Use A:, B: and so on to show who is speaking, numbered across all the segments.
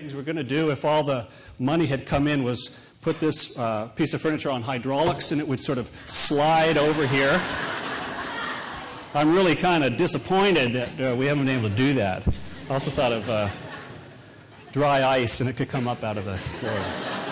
A: Things we're going to do if all the money had come in was put this piece of furniture on hydraulics and it would sort of slide over here. I'm really kind of disappointed that we haven't been able to do that. I also thought of dry ice and it could come up out of the floor.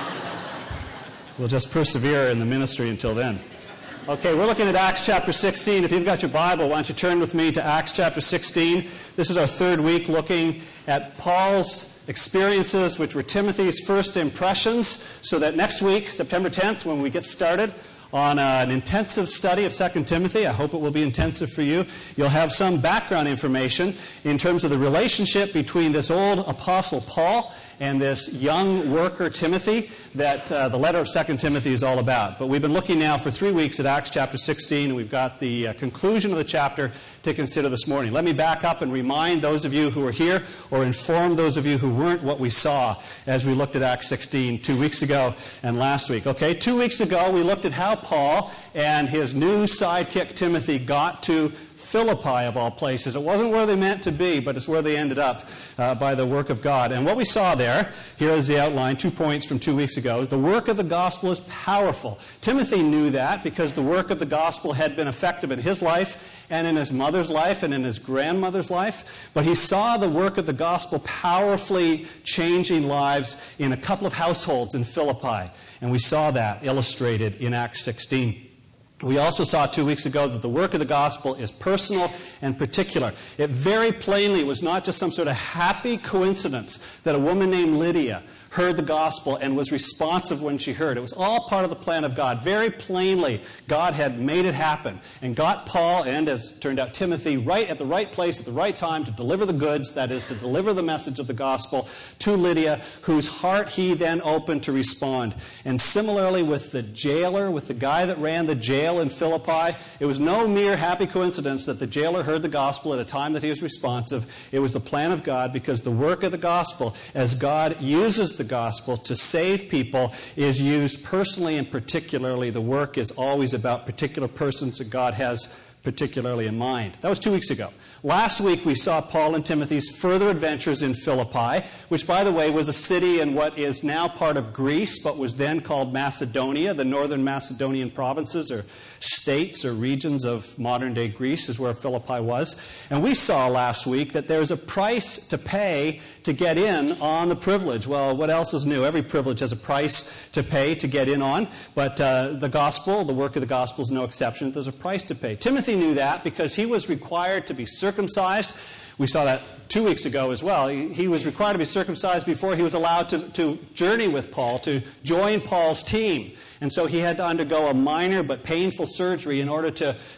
A: We'll just persevere in the ministry until then. Okay, we're looking at Acts chapter 16. If you've got your Bible, why don't you turn with me to Acts chapter 16. This is our third week looking at Paul's experiences, which were Timothy's first impressions, so that next week, September 10th, when we get started on an intensive study of 2 Timothy, I hope it will be intensive for you, you'll have some background information in terms of the relationship between this old apostle Paul and this young worker Timothy that the letter of 2 Timothy is all about. But we've been looking now for 3 weeks at Acts chapter 16, and we've got the conclusion of the chapter to consider this morning. Let me back up and remind those of you who are here, or inform those of you who weren't, what we saw as we looked at Acts 16 2 weeks ago and last week. Okay, 2 weeks ago we looked at how Paul and his new sidekick Timothy got to Philippi, of all places. It wasn't where they meant to be, but it's where they ended up by the work of God. And what we saw there, here is the outline, 2 points from 2 weeks ago. The work of the gospel is powerful. Timothy knew that because the work of the gospel had been effective in his life and in his mother's life and in his grandmother's life. But he saw the work of the gospel powerfully changing lives in a couple of households in Philippi. And we saw that illustrated in Acts 16. We also saw 2 weeks ago that the work of the gospel is personal and particular. It very plainly was not just some sort of happy coincidence that a woman named Lydia heard the gospel and was responsive when she heard. It was all part of the plan of God. Very plainly, God had made it happen and got Paul and, as it turned out, Timothy right at the right place at the right time to deliver the goods, that is, to deliver the message of the gospel to Lydia, whose heart he then opened to respond. And similarly with the jailer, with the guy that ran the jail in Philippi, it was no mere happy coincidence that the jailer heard the gospel at a time that he was responsive. It was the plan of God, because the work of the gospel, as God uses the gospel to save people, is used personally and particularly. The work is always about particular persons that God has particularly in mind. That was 2 weeks ago. Last week we saw Paul and Timothy's further adventures in Philippi, which, by the way, was a city in what is now part of Greece, but was then called Macedonia. The northern Macedonian provinces or states or regions of modern-day Greece is where Philippi was. And we saw last week that there's a price to pay to get in on the privilege. Well, what else is new? Every privilege has a price to pay to get in on. But the gospel, the work of the gospel, is no exception. There's a price to pay. Timothy knew that because he was required to be circumcised. We saw that 2 weeks ago as well. He was required to be circumcised before he was allowed to journey with Paul, to join Paul's team. And so he had to undergo a minor but painful surgery in order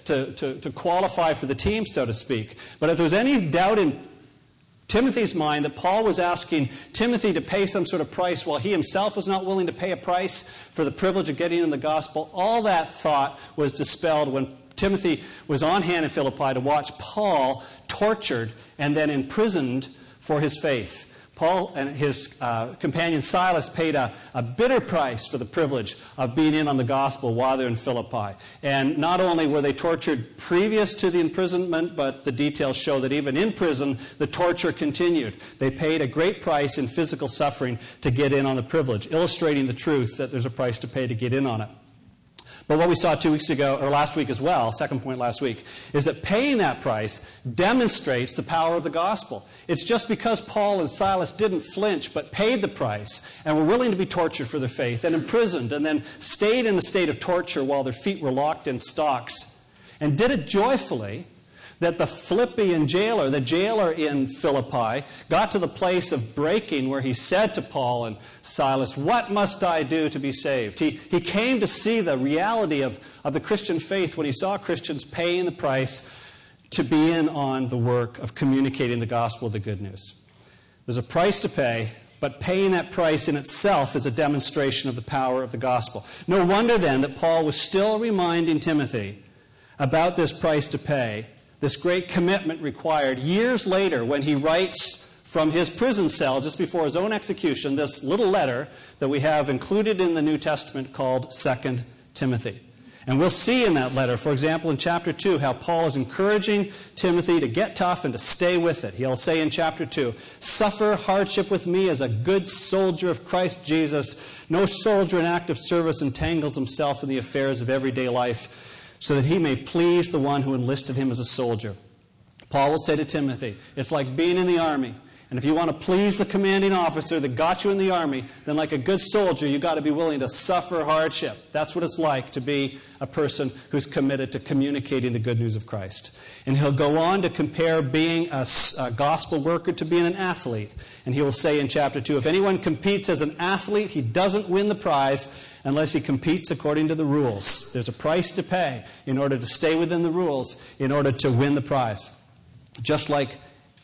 A: to qualify for the team, so to speak. But if there was any doubt in Timothy's mind that Paul was asking Timothy to pay some sort of price while he himself was not willing to pay a price for the privilege of getting in the gospel, all that thought was dispelled when Timothy was on hand in Philippi to watch Paul tortured and then imprisoned for his faith. Paul and his companion Silas paid a bitter price for the privilege of being in on the gospel while they're in Philippi. And not only were they tortured previous to the imprisonment, but the details show that even in prison, the torture continued. They paid a great price in physical suffering to get in on the privilege, illustrating the truth that there's a price to pay to get in on it. But what we saw 2 weeks ago, or last week as well, second point last week, is that paying that price demonstrates the power of the gospel. It's just because Paul and Silas didn't flinch but paid the price and were willing to be tortured for their faith and imprisoned and then stayed in a state of torture while their feet were locked in stocks and did it joyfully, that the Philippian jailer, the jailer in Philippi, got to the place of breaking where he said to Paul and Silas, "What must I do to be saved?" He came to see the reality of the Christian faith when he saw Christians paying the price to be in on the work of communicating the gospel, the good news. There's a price to pay, but paying that price in itself is a demonstration of the power of the gospel. No wonder then that Paul was still reminding Timothy about this price to pay, this great commitment required years later when he writes from his prison cell just before his own execution this little letter that we have included in the New Testament called 2 Timothy. And we'll see in that letter, for example, in chapter 2, how Paul is encouraging Timothy to get tough and to stay with it. He'll say in chapter 2, "Suffer hardship with me as a good soldier of Christ Jesus. No soldier in active service entangles himself in the affairs of everyday life, so that he may please the one who enlisted him as a soldier." Paul will say to Timothy, it's like being in the army. And if you want to please the commanding officer that got you in the army, then like a good soldier, you've got to be willing to suffer hardship. That's what it's like to be a person who's committed to communicating the good news of Christ. And he'll go on to compare being a gospel worker to being an athlete. And he will say in chapter 2, if anyone competes as an athlete, he doesn't win the prize unless he competes according to the rules. There's a price to pay in order to stay within the rules, in order to win the prize. Just like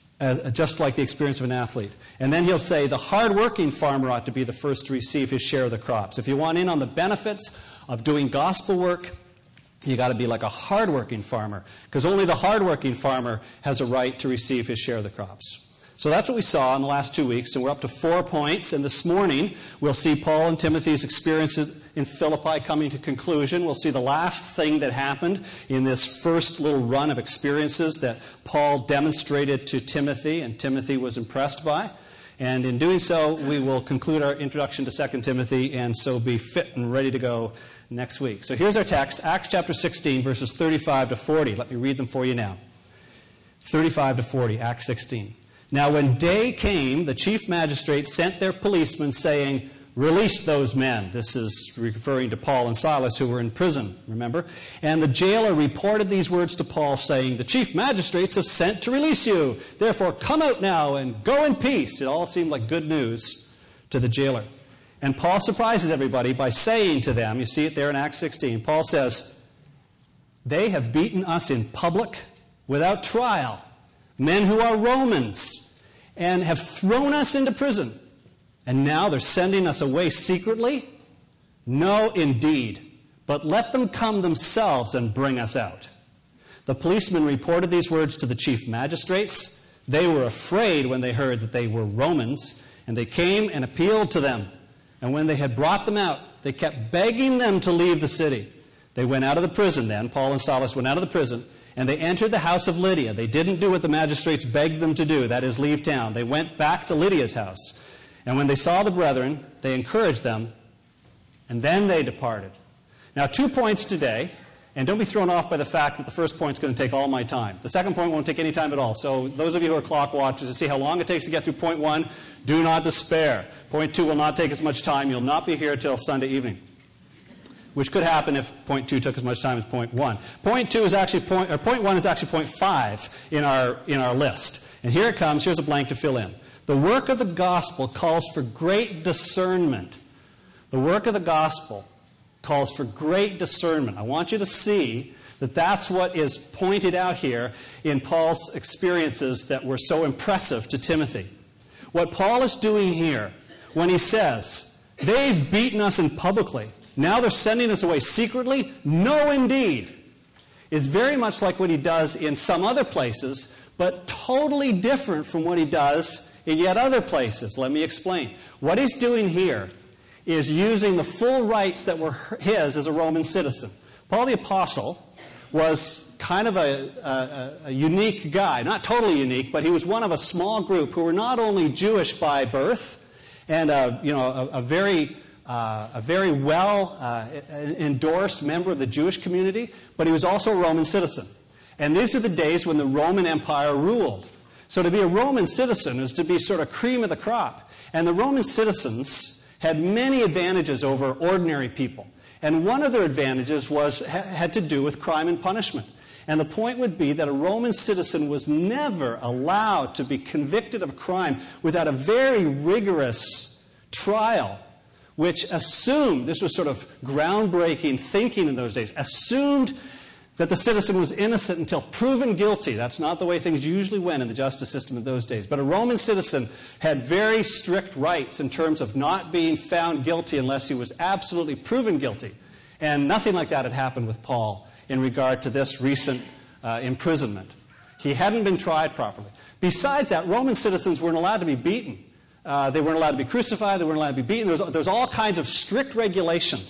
A: the experience of an athlete. And then he'll say the hard-working farmer ought to be the first to receive his share of the crops. If you want in on the benefits of doing gospel work, you got to be like a hard-working farmer, because only the hard-working farmer has a right to receive his share of the crops. So that's what we saw in the last 2 weeks, and we're up to 4 points. And this morning, we'll see Paul and Timothy's experiences in Philippi coming to conclusion. We'll see the last thing that happened in this first little run of experiences that Paul demonstrated to Timothy, and Timothy was impressed by. And in doing so, we will conclude our introduction to 2 Timothy, and so be fit and ready to go next week. So here's our text, Acts chapter 16, verses 35 to 40. Let me read them for you now. 35 to 40, Acts 16. Now when day came, the chief magistrate sent their policemen, saying, "Release those men." This is referring to Paul and Silas, who were in prison, remember? And the jailer reported these words to Paul, saying, "The chief magistrates have sent to release you. Therefore come out now and go in peace." It all seemed like good news to the jailer. And Paul surprises everybody by saying to them, you see it there in Acts 16, Paul says, "They have beaten us in public without trial, men who are Romans, and have thrown us into prison. And now they're sending us away secretly? No, indeed. But let them come themselves and bring us out." The policemen reported these words to the chief magistrates. They were afraid when they heard that they were Romans, and they came and appealed to them. And when they had brought them out, they kept begging them to leave the city. They went out of the prison then. Paul and Silas went out of the prison, and they entered the house of Lydia. They didn't do what the magistrates begged them to do, that is, leave town. They went back to Lydia's house. And when they saw the brethren, they encouraged them, and then they departed. Now, 2 points today, and don't be thrown off by the fact that the first point's going to take all my time. The second point won't take any time at all. So those of you who are clock watchers to see how long it takes to get through point 1, do not despair. Point 2 will not take as much time. You'll not be here till Sunday evening, which could happen if point 2 took as much time as point 1. Point 1 is actually point 5 in our list. And here it comes. Here's a blank to fill in. The work of the gospel calls for great discernment. The work of the gospel calls for great discernment. I want you to see that that's what is pointed out here in Paul's experiences that were so impressive to Timothy. What Paul is doing here, when he says, "They've beaten us in publicly, now they're sending us away secretly," no, indeed, is very much like what he does in some other places, but totally different from what he does in yet other places. Let me explain. What he's doing here is using the full rights that were his as a Roman citizen. Paul the Apostle was kind of a unique guy. Not totally unique, but he was one of a small group who were not only Jewish by birth and a very well endorsed member of the Jewish community, but he was also a Roman citizen. And these are the days when the Roman Empire ruled. So to be a Roman citizen is to be sort of cream of the crop. And the Roman citizens had many advantages over ordinary people. And one of their advantages had to do with crime and punishment. And the point would be that a Roman citizen was never allowed to be convicted of a crime without a very rigorous trial, which assumed, this was sort of groundbreaking thinking in those days, assumed that the citizen was innocent until proven guilty. That's not the way things usually went in the justice system in those days. But a Roman citizen had very strict rights in terms of not being found guilty unless he was absolutely proven guilty. And nothing like that had happened with Paul in regard to this recent imprisonment. He hadn't been tried properly. Besides that, Roman citizens weren't allowed to be beaten. They weren't allowed to be crucified. They weren't allowed to be beaten. There's all kinds of strict regulations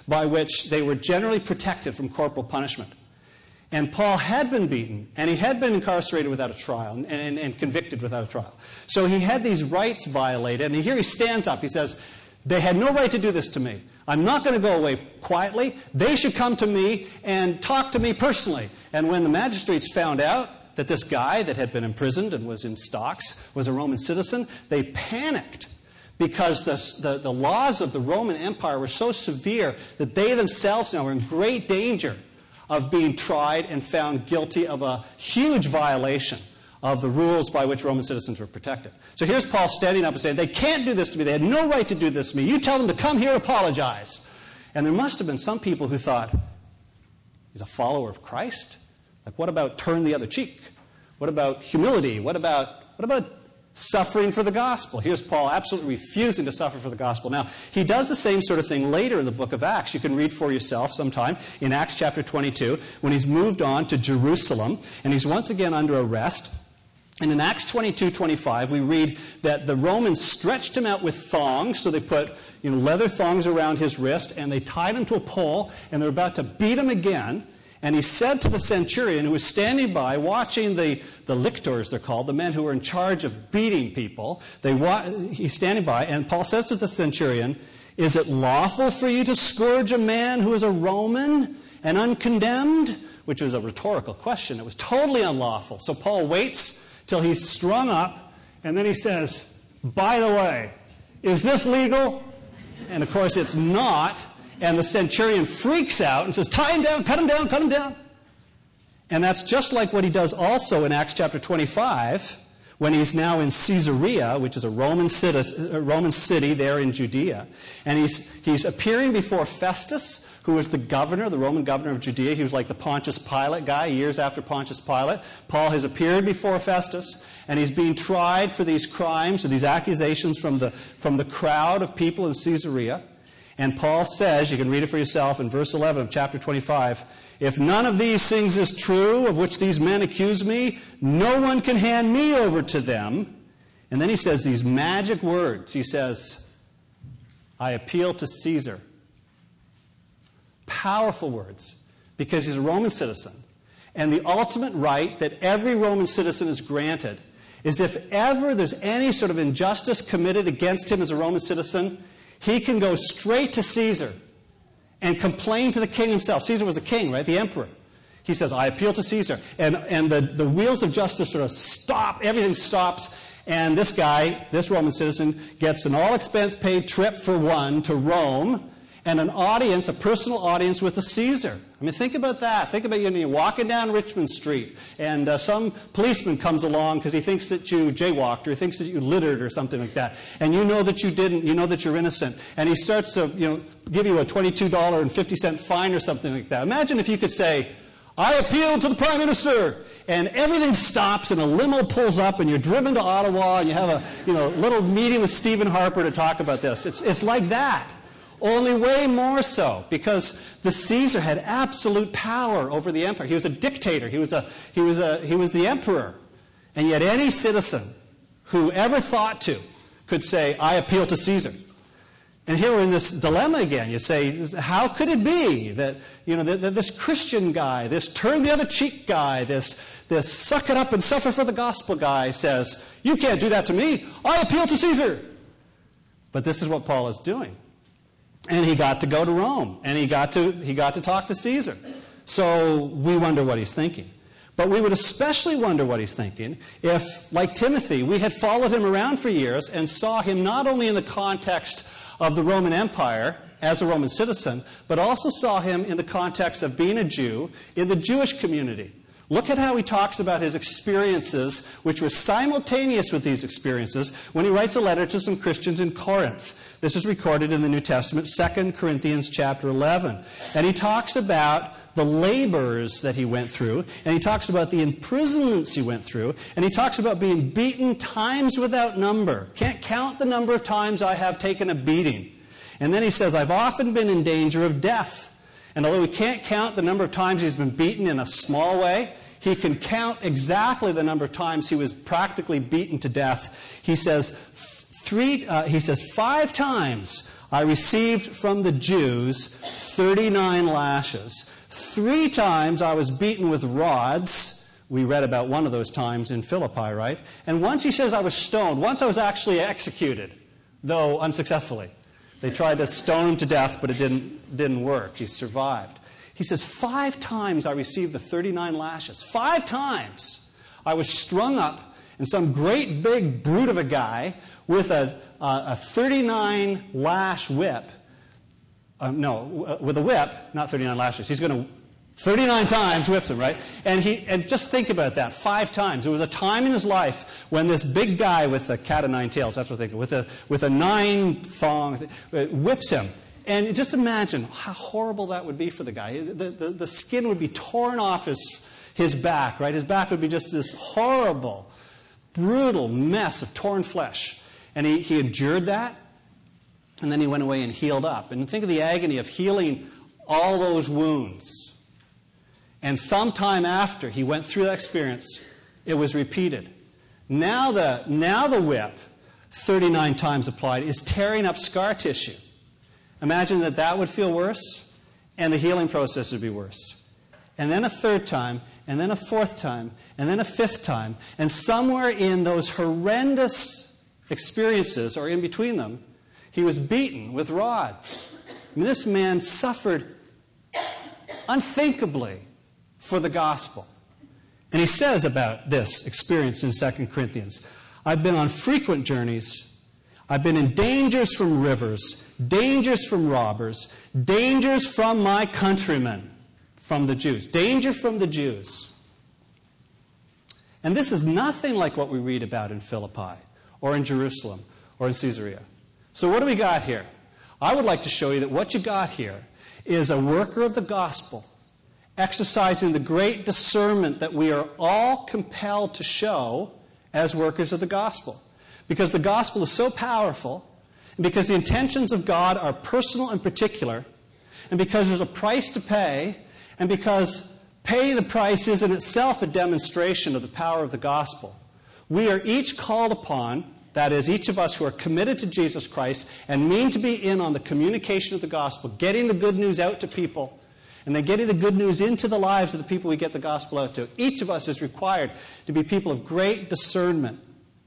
A: by which they were generally protected from corporal punishment. And Paul had been beaten, and he had been incarcerated without a trial and convicted without a trial. So he had these rights violated, and here he stands up. He says, they had no right to do this to me. I'm not going to go away quietly. They should come to me and talk to me personally. And when the magistrates found out that this guy that had been imprisoned and was in stocks was a Roman citizen, they panicked because the laws of the Roman Empire were so severe that they themselves now were in great danger of being tried and found guilty of a huge violation of the rules by which Roman citizens were protected. So here's Paul standing up and saying, they can't do this to me. They had no right to do this to me. You tell them to come here and apologize. And there must have been some people who thought, he's a follower of Christ? Like, what about turn the other cheek? What about humility? What about suffering for the gospel? Here's Paul absolutely refusing to suffer for the gospel. Now, he does the same sort of thing later in the book of Acts. You can read for yourself sometime in Acts chapter 22 when he's moved on to Jerusalem and he's once again under arrest. And in Acts 22:25, we read that the Romans stretched him out with thongs. So they put leather thongs around his wrist, and they tied him to a pole, and they're about to beat him again. And he said to the centurion who was standing by, watching the lictors, they're called, the men who are in charge of beating people. He's standing by, and Paul says to the centurion, is it lawful for you to scourge a man who is a Roman and uncondemned? Which was a rhetorical question. It was totally unlawful. So Paul waits till he's strung up, and then he says, by the way, is this legal? And of course it's not, and the centurion freaks out and says, tie him down, cut him down, cut him down. And that's just like what he does also in Acts chapter 25, when he's now in Caesarea, which is a Roman city there in Judea. And he's appearing before Festus, who was the Roman governor of Judea. He was like the Pontius Pilate guy, years after Pontius Pilate. Paul has appeared before Festus, and he's being tried for these crimes, or these accusations from the crowd of people in Caesarea. And Paul says, you can read it for yourself in verse 11 of chapter 25, if none of these things is true, of which these men accuse me, no one can hand me over to them. And then he says these magic words. He says, I appeal to Caesar. Powerful words, because he's a Roman citizen. And the ultimate right that every Roman citizen is granted is if ever there's any sort of injustice committed against him as a Roman citizen, he can go straight to Caesar and complain to the king himself. Caesar was the king, right? The emperor. He says, I appeal to Caesar. And the wheels of justice sort of stop. Everything stops. And this guy, this Roman citizen, gets an all-expense-paid trip for one to Rome and an audience, a personal audience with the Caesar. I mean, think about that. Think about you're walking down Richmond Street, and some policeman comes along because he thinks that you jaywalked, or he thinks that you littered, or something like that. And you know that you didn't. You know that you're innocent. And he starts to, give you a $22.50 fine or something like that. Imagine if you could say, I appeal to the Prime Minister. And everything stops, and a limo pulls up, and you're driven to Ottawa, and you have a little meeting with Stephen Harper to talk about this. It's like that. Only way more so, because the Caesar had absolute power over the empire. He was a dictator. He was the emperor. And yet any citizen who ever thought to could say, I appeal to Caesar. And here we're in this dilemma again. You say, how could it be that this Christian guy, this turn the other cheek guy, this suck it up and suffer for the gospel guy says, you can't do that to me. I appeal to Caesar. But this is what Paul is doing. And he got to go to Rome, and he got to talk to Caesar. So we wonder what he's thinking. But we would especially wonder what he's thinking if, like Timothy, we had followed him around for years and saw him not only in the context of the Roman Empire as a Roman citizen, but also saw him in the context of being a Jew in the Jewish community. Look at how he talks about his experiences, which were simultaneous with these experiences, when he writes a letter to some Christians in Corinth. This is recorded in the New Testament, 2 Corinthians chapter 11. And he talks about the labors that he went through, and he talks about the imprisonments he went through, and he talks about being beaten times without number. Can't count the number of times I have taken a beating. And then he says, I've often been in danger of death. And although he can't count the number of times he's been beaten in a small way, he can count exactly the number of times he was practically beaten to death. He says, He says, 5 times I received from the Jews 39 lashes. 3 times I was beaten with rods. We read about one of those times in Philippi, right? And once he says I was stoned. Once I was actually executed, though unsuccessfully. They tried to stone him to death, but it didn't work. He survived. He says, 5 times I received the 39 lashes. 5 times I was strung up in some great big brute of a guy with a 39 lash whip. With a whip, not 39 lashes. He's going to 39 times whips him, right? And just think about that, 5 times. There was a time in his life when this big guy with a cat of 9 tails, that's what I'm thinking, with a 9 thong, whips him. And just imagine how horrible that would be for the guy. The skin would be torn off his back, right? His back would be just this horrible, brutal mess of torn flesh. And he endured that, and then he went away and healed up. And think of the agony of healing all those wounds. And sometime after he went through that experience, it was repeated. Now the whip, 39 times applied, is tearing up scar tissue. Imagine that would feel worse, and the healing process would be worse. And then a 3rd time, and then a 4th time, and then a 5th time. And somewhere in those horrendous experiences, or in between them, he was beaten with rods. I mean, this man suffered unthinkably for the gospel. And he says about this experience in 2 Corinthians, I've been on frequent journeys. I've been in dangers from rivers, dangers from robbers, dangers from my countrymen, from the Jews. Danger from the Jews. And this is nothing like what we read about in Philippi, or in Jerusalem, or in Caesarea. So what do we got here? I would like to show you that what you got here is a worker of the gospel exercising the great discernment that we are all compelled to show as workers of the gospel. Because the gospel is so powerful, and because the intentions of God are personal and particular, and because there's a price to pay, and because paying the price is in itself a demonstration of the power of the gospel, we are each called upon, that is, each of us who are committed to Jesus Christ and mean to be in on the communication of the gospel, getting the good news out to people, and then getting the good news into the lives of the people we get the gospel out to. Each of us is required to be people of great discernment.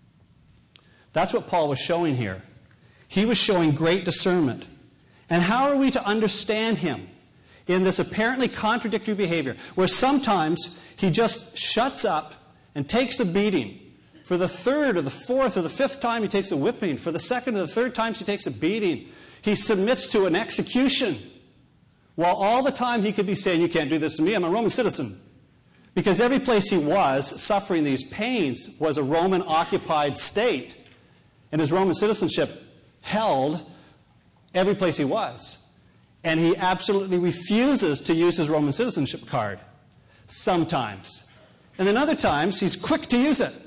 A: That's what Paul was showing here. He was showing great discernment. And how are we to understand him in this apparently contradictory behavior, where sometimes he just shuts up and takes the beating? For the 3rd or the 4th or the 5th time he takes a whipping. For the 2nd or the 3rd times he takes a beating. He submits to an execution. While all the time he could be saying, you can't do this to me, I'm a Roman citizen. Because every place he was suffering these pains was a Roman-occupied state. And his Roman citizenship held every place he was. And he absolutely refuses to use his Roman citizenship card. Sometimes. And then other times, he's quick to use it.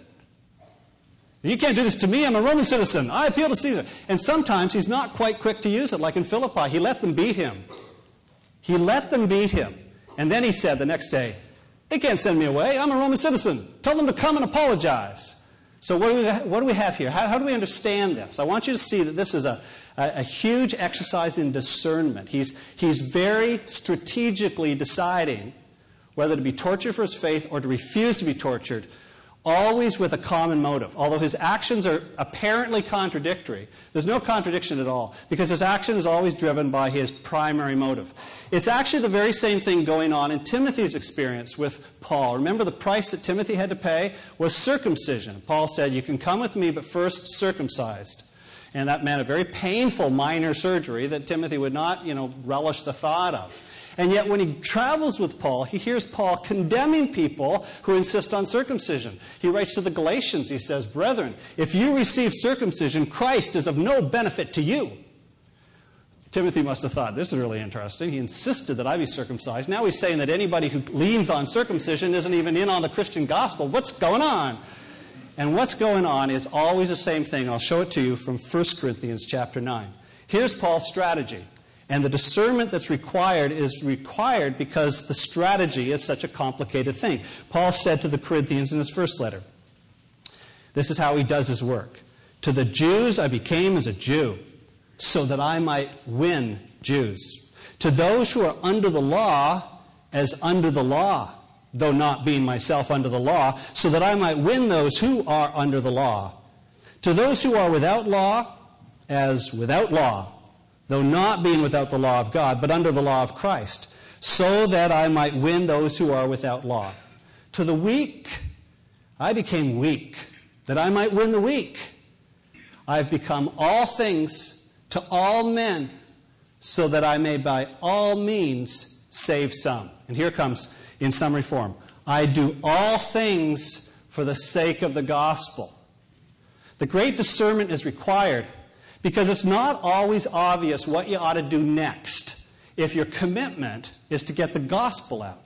A: You can't do this to me, I'm a Roman citizen. I appeal to Caesar. And sometimes he's not quite quick to use it, like in Philippi. He let them beat him. He let them beat him. And then he said the next day, they can't send me away, I'm a Roman citizen. Tell them to come and apologize. So what do we have here? How do we understand this? I want you to see that this is a huge exercise in discernment. He's very strategically deciding whether to be tortured for his faith or to refuse to be tortured, always with a common motive. Although his actions are apparently contradictory, there's no contradiction at all, because his action is always driven by his primary motive. It's actually the very same thing going on in Timothy's experience with Paul. Remember, the price that Timothy had to pay was circumcision. Paul said, you can come with me, but first circumcised. And that meant a very painful minor surgery that Timothy would not, relish the thought of. And yet when he travels with Paul, he hears Paul condemning people who insist on circumcision. He writes to the Galatians, he says, brethren, if you receive circumcision, Christ is of no benefit to you. Timothy must have thought, this is really interesting. He insisted that I be circumcised. Now he's saying that anybody who leans on circumcision isn't even in on the Christian gospel. What's going on? And what's going on is always the same thing. I'll show it to you from 1 Corinthians chapter 9. Here's Paul's strategy. And the discernment that's required is required because the strategy is such a complicated thing. Paul said to the Corinthians in his first letter, this is how he does his work. To the Jews I became as a Jew, so that I might win Jews. To those who are under the law, as under the law, though not being myself under the law, so that I might win those who are under the law. To those who are without law, as without law, though not being without the law of God, but under the law of Christ, so that I might win those who are without law. To the weak I became weak, that I might win the weak. I have become all things to all men, so that I may by all means save some. And here comes, in summary form, I do all things for the sake of the gospel. The great discernment is required because it's not always obvious what you ought to do next if your commitment is to get the gospel out.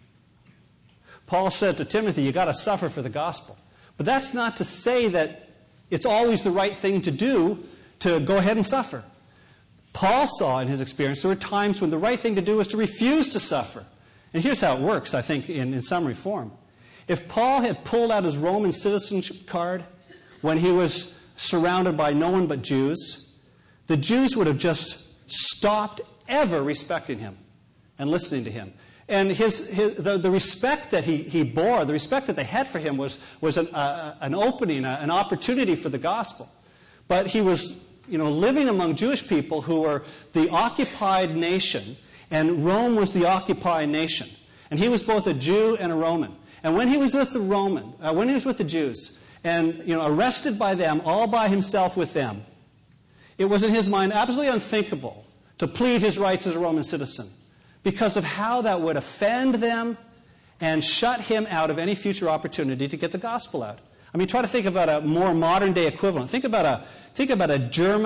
A: Paul said to Timothy, you've got to suffer for the gospel. But that's not to say that it's always the right thing to do to go ahead and suffer. Paul saw in his experience there were times when the right thing to do was to refuse to suffer. And here's how it works, I think, in summary form. If Paul had pulled out his Roman citizenship card when he was surrounded by no one but Jews, the Jews would have just stopped ever respecting him and listening to him. And the respect that he bore, the respect that they had for him was an opening, an opportunity for the gospel. But he was living among Jewish people who were the occupied nation, and Rome was the occupied nation. And he was both a Jew and a Roman. And when he was with the Jews, and arrested by them, all by himself with them, it was in his mind absolutely unthinkable to plead his rights as a Roman citizen, because of how that would offend them and shut him out of any future opportunity to get the gospel out. I mean, try to think about a more modern day equivalent. Think about a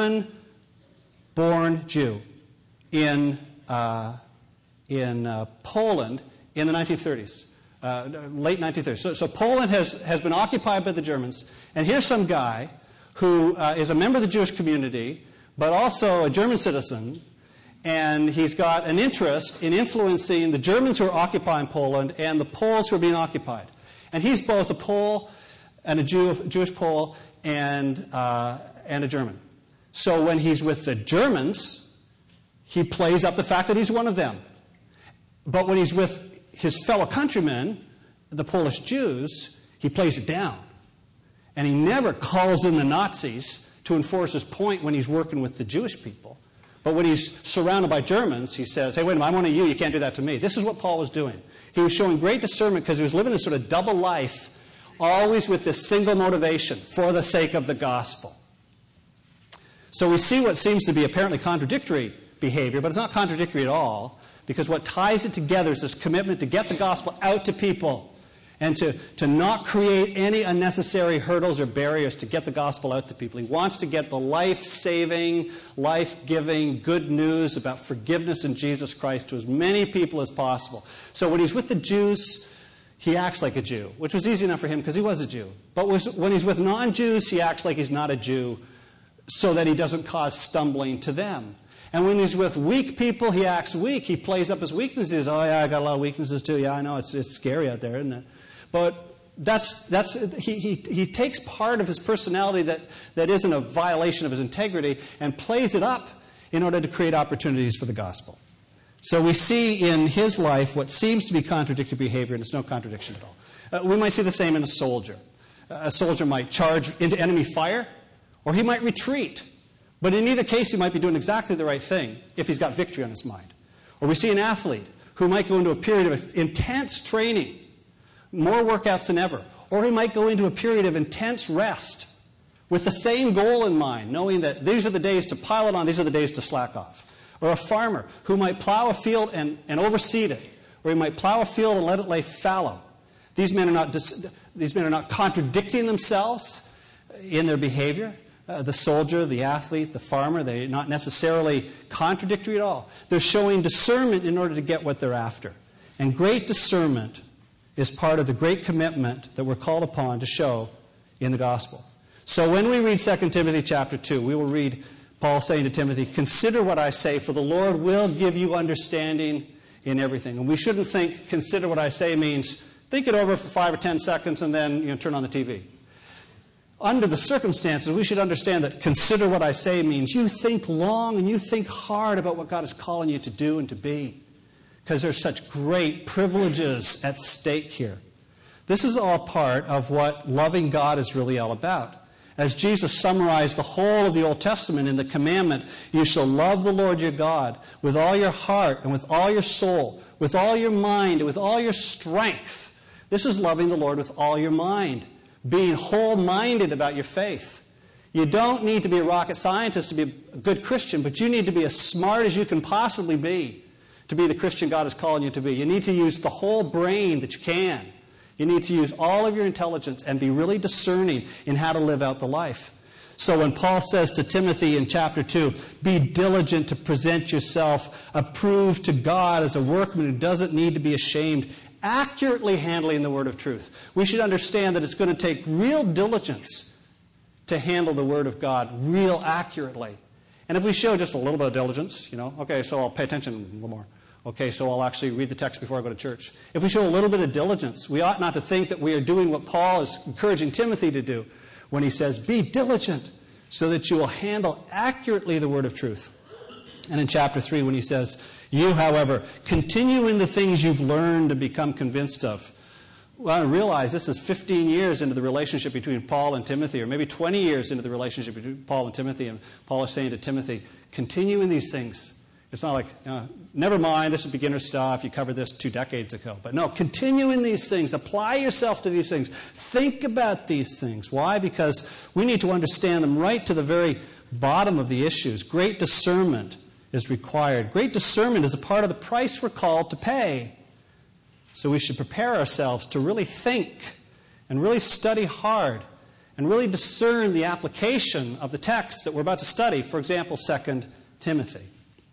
A: German-born Jew in Poland in the 1930s, late 1930s. So Poland has been occupied by the Germans, and here's some guy who is a member of the Jewish community, but also a German citizen. And he's got an interest in influencing the Germans who are occupying Poland and the Poles who are being occupied. And he's both a Pole and a Jewish Pole and a German. So when he's with the Germans, he plays up the fact that he's one of them. But when he's with his fellow countrymen, the Polish Jews, he plays it down. And he never calls in the Nazis to enforce his point when he's working with the Jewish people. But when he's surrounded by Germans, he says, hey, wait a minute, I'm one of you, you can't do that to me. This is what Paul was doing. He was showing great discernment because he was living this sort of double life, always with this single motivation, for the sake of the gospel. So we see what seems to be apparently contradictory behavior, but it's not contradictory at all, because what ties it together is this commitment to get the gospel out to people and to not create any unnecessary hurdles or barriers to get the gospel out to people. He wants to get the life-saving, life-giving good news about forgiveness in Jesus Christ to as many people as possible. So when he's with the Jews, he acts like a Jew, which was easy enough for him because he was a Jew. But when he's with non-Jews, he acts like he's not a Jew so that he doesn't cause stumbling to them. And when he's with weak people, he acts weak. He plays up his weaknesses. Oh, yeah, I got a lot of weaknesses too. Yeah, I know, it's scary out there, isn't it? But he takes part of his personality that isn't a violation of his integrity and plays it up in order to create opportunities for the gospel. So we see in his life what seems to be contradictory behavior, and it's no contradiction at all. We might see the same in a soldier. A soldier might charge into enemy fire, or he might retreat. But in either case, he might be doing exactly the right thing if he's got victory on his mind. Or we see an athlete who might go into a period of intense training, more workouts than ever. Or he might go into a period of intense rest with the same goal in mind, knowing that these are the days to pile it on, these are the days to slack off. Or a farmer who might plow a field and overseed it. Or he might plow a field and let it lay fallow. These men are not contradicting themselves in their behavior. The soldier, the athlete, the farmer, they're not necessarily contradictory at all. They're showing discernment in order to get what they're after. And great discernment is part of the great commitment that we're called upon to show in the gospel. So when we read 2 Timothy chapter 2, we will read Paul saying to Timothy, consider what I say, for the Lord will give you understanding in everything. And we shouldn't think consider what I say means think it over for 5 or 10 seconds and then turn on the TV. under the circumstances, we should understand that consider what I say means you think long and you think hard about what God is calling you to do and to be. Because there's such great privileges at stake here. This is all part of what loving God is really all about. As Jesus summarized the whole of the Old Testament in the commandment, you shall love the Lord your God with all your heart and with all your soul, with all your mind and with all your strength. This is loving the Lord with all your mind, being whole-minded about your faith. You don't need to be a rocket scientist to be a good Christian, but you need to be as smart as you can possibly be to be the Christian God is calling you to be. You need to use the whole brain that you can. You need to use all of your intelligence and be really discerning in how to live out the life. So when Paul says to Timothy in chapter 2, be diligent to present yourself approved to God as a workman who doesn't need to be ashamed, accurately handling the word of truth. We should understand that it's going to take real diligence to handle the word of God real accurately. And if we show just a little bit of diligence, okay, so I'll pay attention a little more. Okay, so I'll actually read the text before I go to church. If we show a little bit of diligence, we ought not to think that we are doing what Paul is encouraging Timothy to do when he says, be diligent so that you will handle accurately the word of truth. And in chapter 3 when he says, you, however, continue in the things you've learned and become convinced of. Well, I realize this is 15 years into the relationship between Paul and Timothy, or maybe 20 years into the relationship between Paul and Timothy, and Paul is saying to Timothy, continue in these things. It's not like, never mind, this is beginner stuff, you covered this 2 decades ago. But no, continue in these things, apply yourself to these things, think about these things. Why? Because we need to understand them right to the very bottom of the issues. Great discernment is required. Great discernment is a part of the price we're called to pay. So we should prepare ourselves to really think and really study hard and really discern the application of the text that we're about to study. For example, 2 Timothy.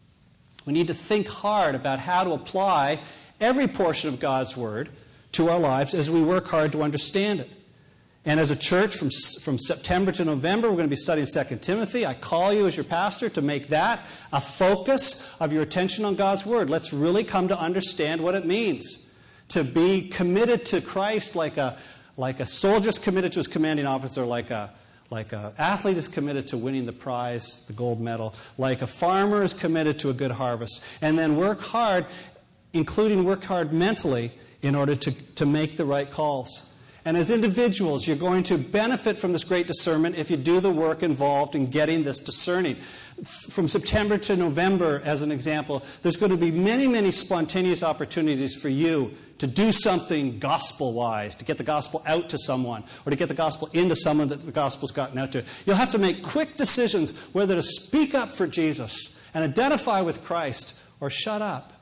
A: We need to think hard about how to apply every portion of God's Word to our lives as we work hard to understand it. And as a church, from September to November, we're going to be studying 2 Timothy. I call you as your pastor to make that a focus of your attention on God's Word. Let's really come to understand what it means to be committed to Christ like a soldier's committed to his commanding officer, like an athlete is committed to winning the prize, the gold medal, like a farmer is committed to a good harvest. And then work hard, including work hard mentally, in order to make the right calls. And as individuals, you're going to benefit from this great discernment if you do the work involved in getting this discerning. From September to November, as an example, there's going to be many, many spontaneous opportunities for you to do something gospel-wise, to get the gospel out to someone, or to get the gospel into someone that the gospel's gotten out to. You'll have to make quick decisions whether to speak up for Jesus and identify with Christ or shut up.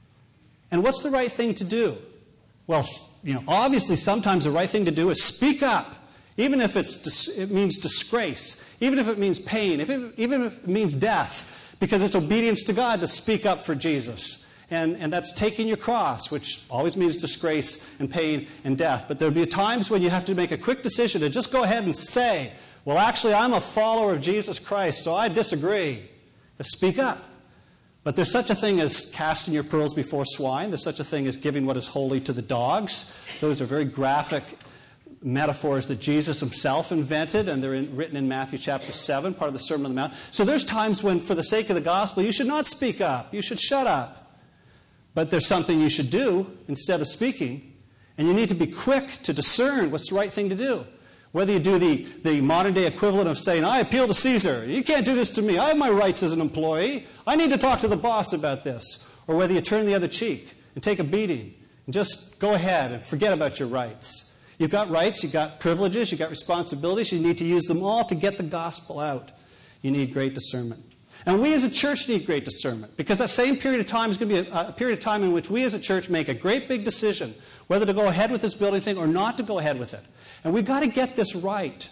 A: And what's the right thing to do? Well, obviously sometimes the right thing to do is speak up, even if it means disgrace, even if it means pain, even if it means death, because it's obedience to God to speak up for Jesus. And that's taking your cross, which always means disgrace and pain and death. But there'll be times when you have to make a quick decision to just go ahead and say, well, actually, I'm a follower of Jesus Christ, so I disagree. Speak up. But there's such a thing as casting your pearls before swine. There's such a thing as giving what is holy to the dogs. Those are very graphic metaphors that Jesus himself invented, and they're written in Matthew chapter 7, part of the Sermon on the Mount. So there's times when, for the sake of the gospel, you should not speak up. You should shut up. But there's something you should do instead of speaking, and you need to be quick to discern what's the right thing to do. Whether you do the modern-day equivalent of saying, I appeal to Caesar. You can't do this to me. I have my rights as an employee. I need to talk to the boss about this. Or whether you turn the other cheek and take a beating and just go ahead and forget about your rights. You've got rights, you've got privileges, you've got responsibilities. You need to use them all to get the gospel out. You need great discernment. And we as a church need great discernment, because that same period of time is going to be a period of time in which we as a church make a great big decision whether to go ahead with this building thing or not to go ahead with it. And we've got to get this right.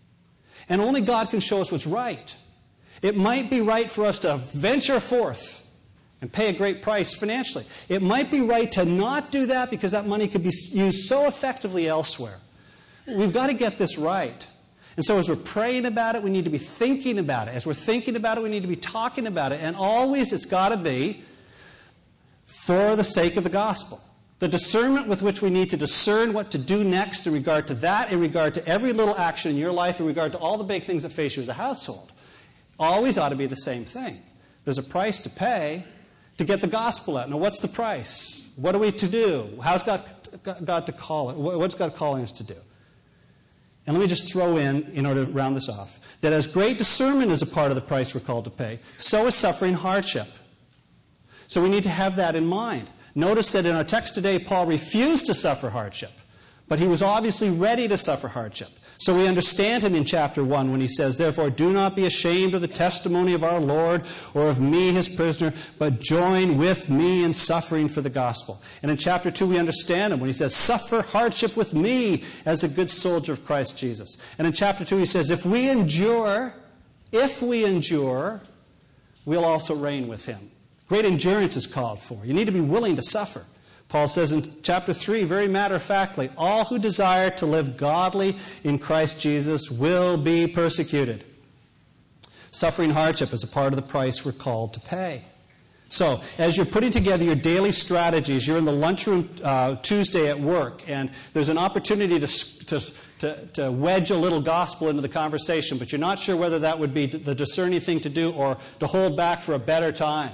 A: And only God can show us what's right. It might be right for us to venture forth and pay a great price financially. It might be right to not do that because that money could be used so effectively elsewhere. We've got to get this right. And so as we're praying about it, we need to be thinking about it. As we're thinking about it, we need to be talking about it. And always it's got to be for the sake of the gospel. The discernment with which we need to discern what to do next in regard to that, in regard to every little action in your life, in regard to all the big things that face you as a household, always ought to be the same thing. There's a price to pay to get the gospel out. Now, what's the price? What are we to do? How's God to call it? What's God calling us to do? And let me just throw in order to round this off, that as great discernment is a part of the price we're called to pay, so is suffering hardship. So we need to have that in mind. Notice that in our text today, Paul refused to suffer hardship, but he was obviously ready to suffer hardship. So we understand him in chapter 1 when he says, "Therefore do not be ashamed of the testimony of our Lord or of me, his prisoner, but join with me in suffering for the gospel." And in chapter 2 we understand him when he says, "Suffer hardship with me as a good soldier of Christ Jesus." And in chapter 2 he says, if we endure, we'll also reign with him. Great endurance is called for. You need to be willing to suffer. Paul says in chapter 3, very matter-of-factly, all who desire to live godly in Christ Jesus will be persecuted. Suffering hardship is a part of the price we're called to pay. So, as you're putting together your daily strategies, you're in the lunchroom Tuesday at work, and there's an opportunity to wedge a little gospel into the conversation, but you're not sure whether that would be the discerning thing to do or to hold back for a better time.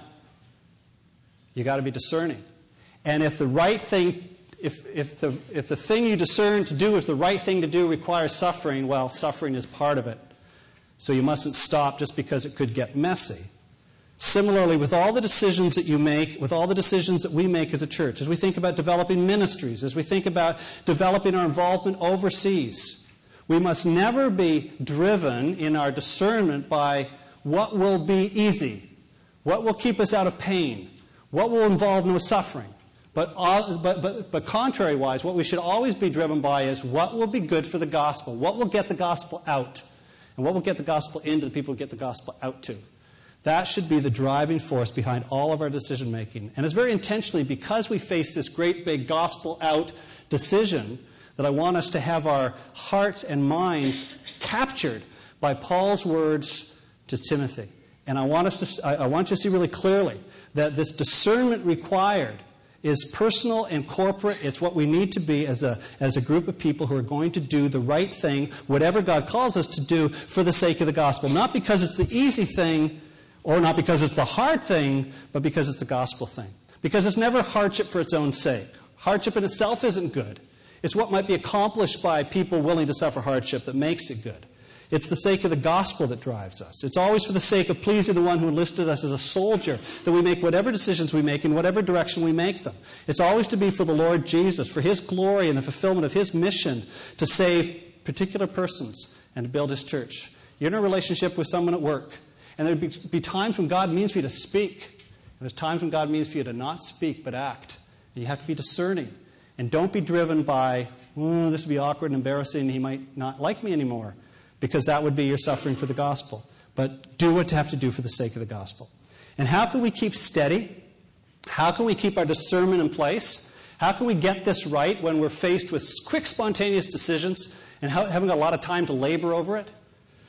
A: You got to be discerning. And if the right thing, if the thing you discern to do is the right thing to do requires suffering, well, suffering is part of it. So you mustn't stop just because it could get messy. Similarly, with all the decisions that you make, with all the decisions that we make as a church, as we think about developing ministries, as we think about developing our involvement overseas, we must never be driven in our discernment by what will be easy, what will keep us out of pain, what will involve no suffering. But contrary-wise, what we should always be driven by is what will be good for the gospel, what will get the gospel out, and what will get the gospel into the people who get the gospel out to. That should be the driving force behind all of our decision-making. And it's very intentionally because we face this great big gospel-out decision that I want us to have our hearts and minds captured by Paul's words to Timothy. And I want you to see really clearly that this discernment required is personal and corporate. It's what we need to be as a group of people who are going to do the right thing, whatever God calls us to do, for the sake of the gospel. Not because it's the easy thing, or not because it's the hard thing, but because it's the gospel thing. Because it's never hardship for its own sake. Hardship in itself isn't good. It's what might be accomplished by people willing to suffer hardship that makes it good. It's the sake of the gospel that drives us. It's always for the sake of pleasing the one who enlisted us as a soldier that we make whatever decisions we make in whatever direction we make them. It's always to be for the Lord Jesus, for his glory and the fulfillment of his mission to save particular persons and to build his church. You're in a relationship with someone at work, and there'd be times when God means for you to speak, and there's times when God means for you to not speak but act. And you have to be discerning. And don't be driven by, this would be awkward and embarrassing, he might not like me anymore. Because that would be your suffering for the gospel. But do what you have to do for the sake of the gospel. And how can we keep steady? How can we keep our discernment in place? How can we get this right when we're faced with quick, spontaneous decisions and having a lot of time to labor over it?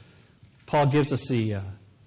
A: Paul gives us the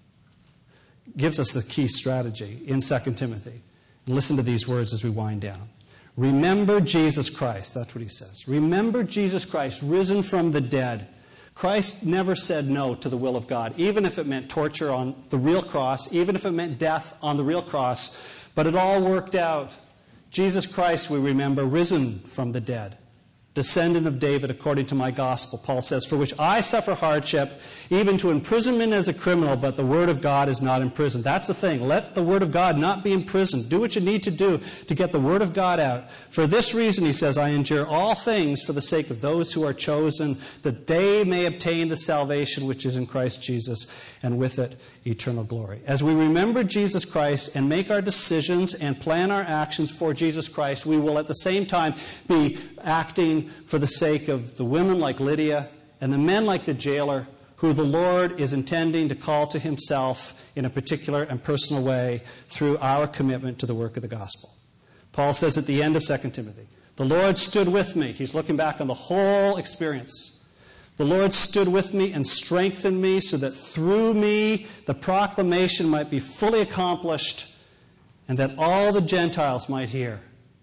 A: key strategy in 2 Timothy. Listen to these words as we wind down. Remember Jesus Christ. That's what he says. Remember Jesus Christ, risen from the dead. Christ never said no to the will of God, even if it meant torture on the real cross, even if it meant death on the real cross. But it all worked out. Jesus Christ, we remember, risen from the dead, descendant of David according to my gospel, Paul says, for which I suffer hardship, even to imprisonment as a criminal, but the word of God is not imprisoned. That's the thing. Let the word of God not be imprisoned. Do what you need to do to get the word of God out. For this reason, he says, I endure all things for the sake of those who are chosen, that they may obtain the salvation which is in Christ Jesus, and with it eternal glory. As we remember Jesus Christ and make our decisions and plan our actions for Jesus Christ, we will at the same time be acting for the sake of the women like Lydia and the men like the jailer, who the Lord is intending to call to himself in a particular and personal way through our commitment to the work of the gospel. Paul says at the end of 2 Timothy, the Lord stood with me. He's looking back on the whole experience. The Lord stood with me and strengthened me so that through me the proclamation might be fully accomplished and that all the Gentiles might hear.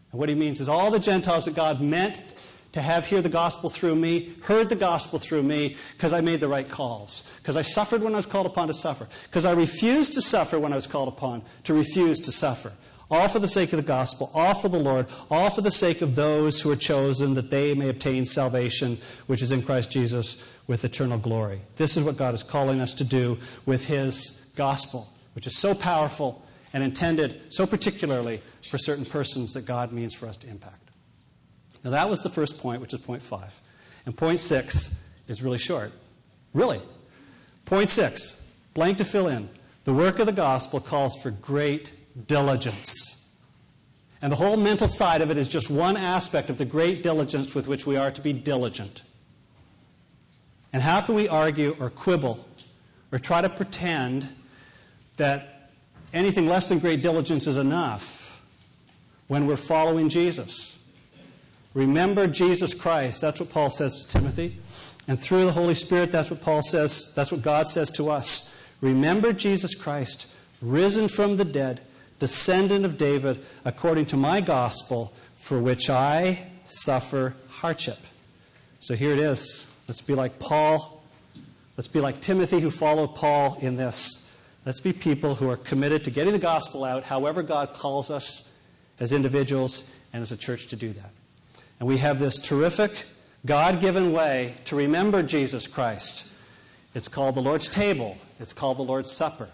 A: And what he means is all the Gentiles that God meant to have hear the gospel through me, heard the gospel through me, because I made the right calls. Because I suffered when I was called upon to suffer. Because I refused to suffer when I was called upon to refuse to suffer. All for the sake of the gospel, all for the Lord, all for the sake of those who are chosen, that they may obtain salvation, which is in Christ Jesus, with eternal glory. This is what God is calling us to do with his gospel, which is so powerful and intended so particularly for certain persons that God means for us to impact. Now that was the first point, which is point 5. And point 6 is really short. Really. Point 6, blank to fill in. The work of the gospel calls for great diligence. And the whole mental side of it is just one aspect of the great diligence with which we are to be diligent. And how can we argue or quibble or try to pretend that anything less than great diligence is enough when we're following Jesus? Remember Jesus Christ. That's what Paul says to Timothy. And through the Holy Spirit, that's what Paul says, that's what God says to us. Remember Jesus Christ, risen from the dead, descendant of David, according to my gospel, for which I suffer hardship. So here it is. Let's be like Paul. Let's be like Timothy, who followed Paul in this. Let's be people who are committed to getting the gospel out, however God calls us as individuals and as a church to do that. And we have this terrific, God-given way to remember Jesus Christ. It's called the Lord's table. It's called the Lord's Supper.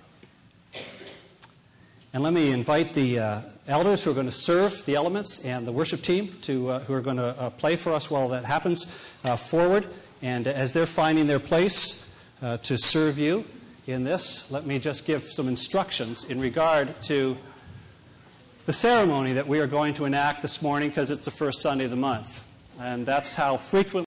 A: And let me invite the elders who are going to serve the elements and the worship team who are going to play for us while that happens forward. And as they're finding their place to serve you in this, let me just give some instructions in regard to the ceremony that we are going to enact this morning, because it's the first Sunday of the month. And that's how frequently